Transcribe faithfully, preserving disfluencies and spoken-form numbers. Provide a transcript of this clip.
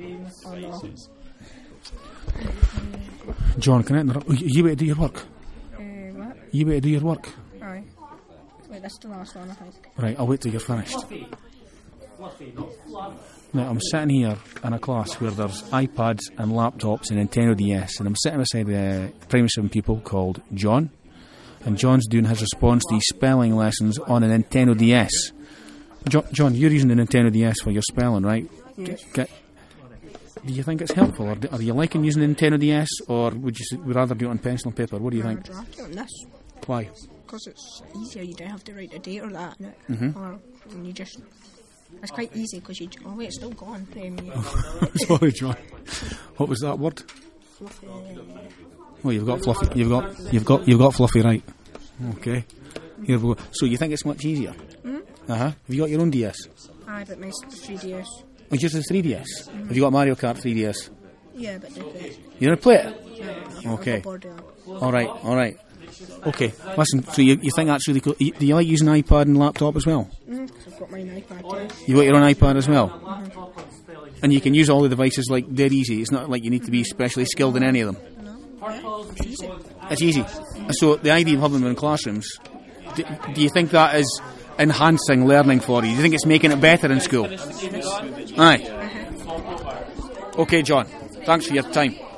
Oh no. John, can I interrupt? You, you wait to do your work. Uh, what? You wait to do your work. Aye. Wait, this is the last one, I think. Right, I'll wait till you're finished. Now, I'm sitting here in a class where there's iPads and laptops and Nintendo D S, and I'm sitting beside the primary seven people called John, and John's doing his response to his spelling lessons on a Nintendo D S. Jo- John, you're using the Nintendo D S for your spelling, right? Yes. Get, get, do you think it's helpful, or do, are you liking using the Nintendo D S, or would you s- would rather do it on pencil and paper? What do you think? I'd draft it on this, Why? because it's easier. You don't have to write the date or that in it. Mhm. Or and you just... It's quite easy because you... Oh wait, it's still gone. Um, Sorry, John. What was that word? fluffy... Well, you've got fluffy. You've got you've got you've got fluffy, right? Okay. Here we go. So you think it's much easier? Hmm? Uh huh. Have you got your own D S? Aye, but mine's the three D S. Oh, just the three D S. Mm-hmm. Have you got Mario Kart three D S? Yeah, but they play. You don't play it? Yeah, Okay. I've got bored of that. All right. All right. Okay. Listen. So you you think that's really cool? You- Do you like using iPad and laptop as well? Mm, 'cause I've got my iPad too. You got your own iPad as well, mm-hmm. and you can use all the devices like dead easy. It's not like you need to be specially skilled in any of them. No? Yeah, it's easy. It's easy. So the idea of having them in classrooms, do, do you think that is enhancing learning for you? Do you think it's making it better in school? Aye. Okay, John. Thanks for your time.